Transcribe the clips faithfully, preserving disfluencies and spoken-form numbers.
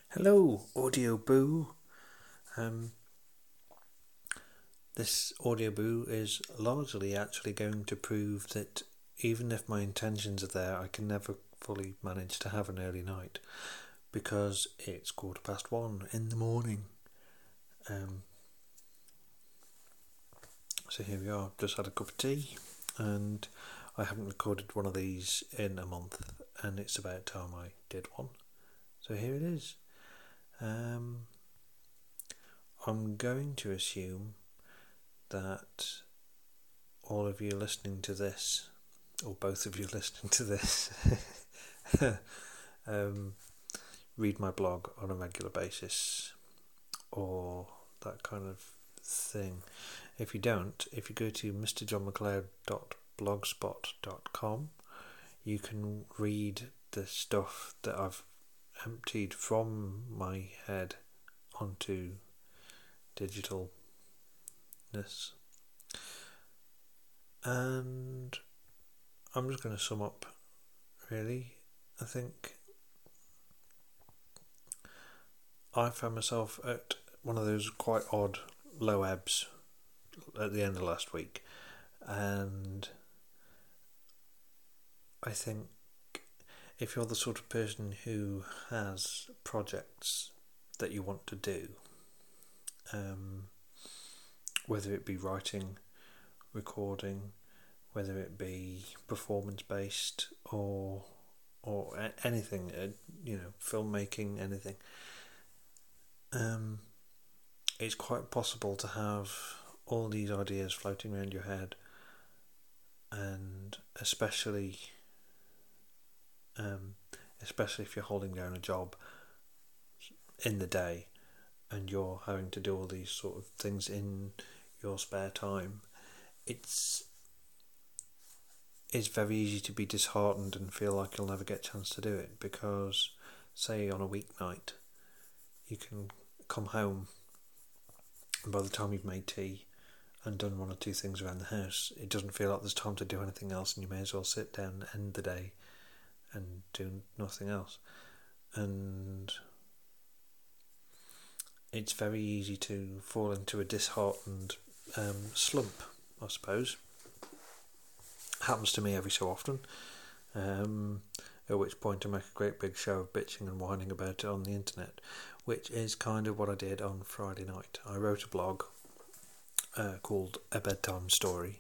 Hello, Audio Boo. Um, this Audio Boo is largely actually going to prove that even if my intentions are there, I can never fully manage to have an early night because it's quarter past one in the morning. Um, so here we are, just had a cup of tea, and I haven't recorded one of these in a month, and it's about time I did one. So here it is. Um, I'm going to assume that all of you listening to this, or both of you listening to this, um, read my blog on a regular basis, or that kind of thing. If you don't, if you go to mr john mcleod dot blogspot dot com, you can read the stuff that I've emptied from my head onto digitalness. And I'm just going to sum up, really. I think I found myself at one of those quite odd low ebbs at the end of last week, and I think if you're the sort of person who has projects that you want to do, um, whether it be writing, recording, whether it be performance based or or anything, uh, you know, filmmaking, anything, um, it's quite possible to have all these ideas floating around your head, and especially um, especially if you're holding down a job in the day and you're having to do all these sort of things in your spare time, it's it's very easy to be disheartened and feel like you'll never get a chance to do it, because say on a weeknight you can come home and by the time you've made tea and done one or two things around the house, it doesn't feel like there's time to do anything else, and you may as well sit down and end the day and do nothing else. And it's very easy to fall into a disheartened um, slump, I suppose. Happens to me every so often, um, at which point I make a great big show of bitching and whining about it on the internet, which is kind of what I did on Friday night. I wrote a blog uh, called A Bedtime Story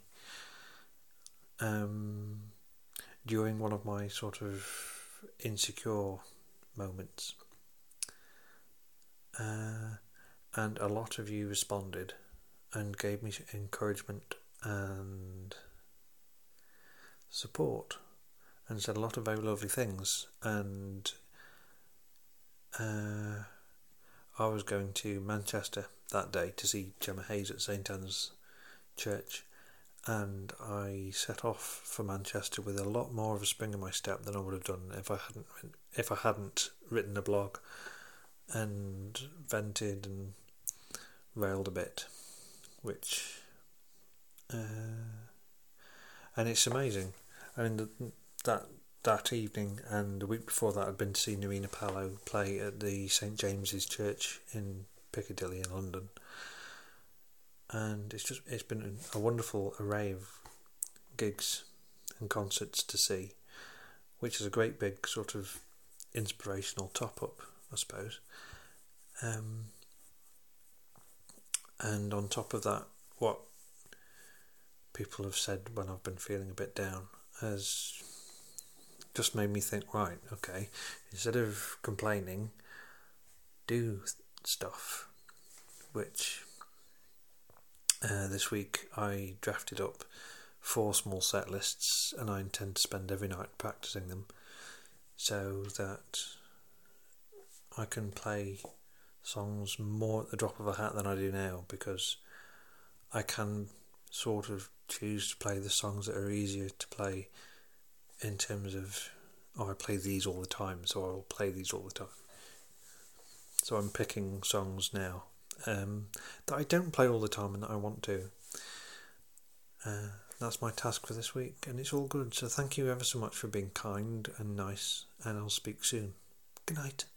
um, during one of my sort of insecure moments, uh, and a lot of you responded and gave me encouragement and support and said a lot of very lovely things. And uh, I was going to Manchester that day to see Gemma Hayes at St Anne's Church, and I set off for Manchester with a lot more of a spring in my step than I would have done if I hadn't if I hadn't written a blog and vented and railed a bit, which uh, and it's amazing. I mean, the, that that evening and the week before that, I'd been to see Nerina Pallo play at the St James's Church in Piccadilly in London, and it's just it's been a wonderful array of gigs and concerts to see, which is a great big sort of inspirational top up, I suppose. Um, and on top of that, what people have said when I've been feeling a bit down has just made me think, right, okay, instead of complaining, do stuff. Which uh, this week I drafted up four small set lists, and I intend to spend every night practicing them so that I can play songs more at the drop of a hat than I do now, because I can sort of choose to play the songs that are easier to play in terms of, oh, I play these all the time, so I'll play these all the time. So I'm picking songs now um, that I don't play all the time and that I want to. Uh, that's my task for this week, and it's all good. So thank you ever so much for being kind and nice, and I'll speak soon. Good night.